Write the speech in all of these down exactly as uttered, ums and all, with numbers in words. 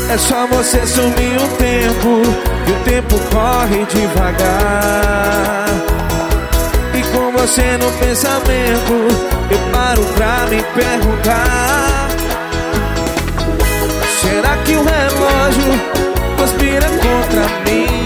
É só você sumir um tempo, que o tempo corre devagar. E com você no pensamento, eu paro pra me perguntar: será que o relógio conspira contra mim?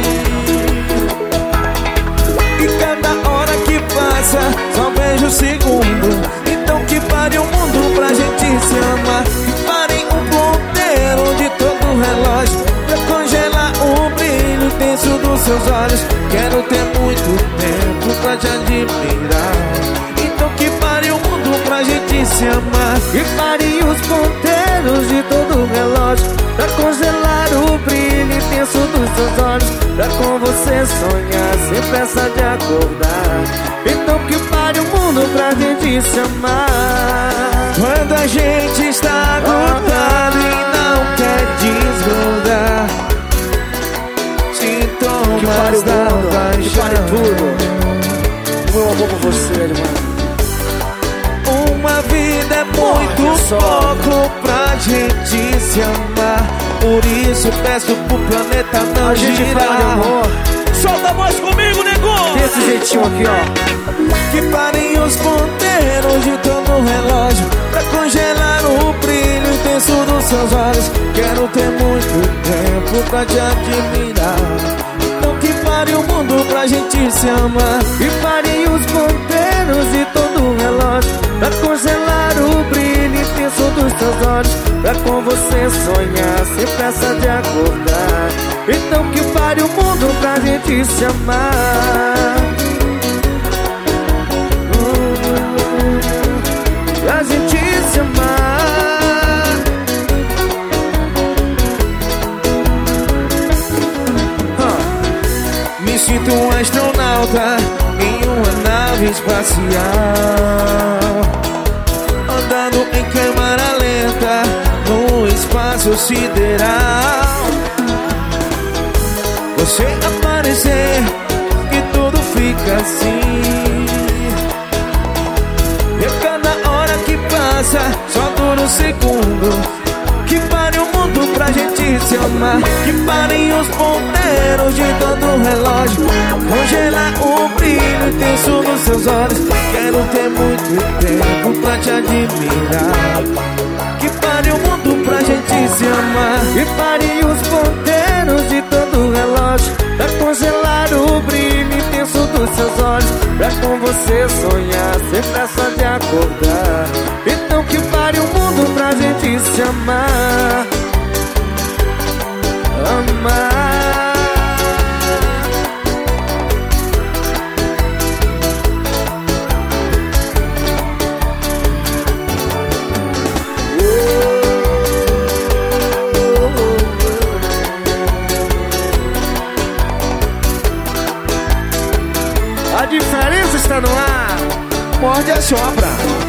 E cada hora que passa, só vejo segundo. Então que pare o mundo pra gente se amar. Que pare um ponteiro de todo o relógio, pra congelar o brilho intenso dos seus olhos. Quero ter muito tempo pra te admirar. Então que pare o mundo pra gente se amar. Que pare os ponteiros de todo o relógio, pra congelar o brilho intenso dos seus olhos. Pra com você sonhar sem pressa de acordar. Então que pare o mundo pra gente se amar. Quando a gente está grudado e não quer desgrudar, sintomas da paixão. Que pare tudo. Meu amor por você, irmão. Uma vida é muito pouco pra gente se amar. Por isso peço pro planeta não a gente girar. Fala de amor. Solta a voz comigo, nego! Desse jeitinho aqui, ó. Que parem os ponteiros de todo o relógio, pra congelar o brilho intenso dos seus olhos. Quero ter muito tempo pra te admirar. Então que pare o mundo pra gente se amar. Que parem os ponteiros de todo o relógio, pra congelar o brilho intenso dos seus olhos. Pra com você sonhar sem pressa de acordar. Então que pare o mundo pra gente se amar. Pra gente se amar. huh. Me sinto um astronauta em uma nave espacial, andando em câmera lenta no espaço sideral. Você aparecer, que tudo fica assim. E a cada hora que passa, só dura um segundo. Que pare o mundo pra gente se amar. Que parem os ponteiros de todo o relógio, congelar o brilho intenso nos seus olhos. Quero ter muito tempo pra te admirar. Que pare o mundo pra gente se amar. Que parem os ponteiros de todo o relógio, pra congelar o brilho intenso dos seus olhos. Pra com você sonhar sem pressa de acordar. Então que pare o mundo pra gente se amar. Amar. A diferença está no ar. Morde a sopra.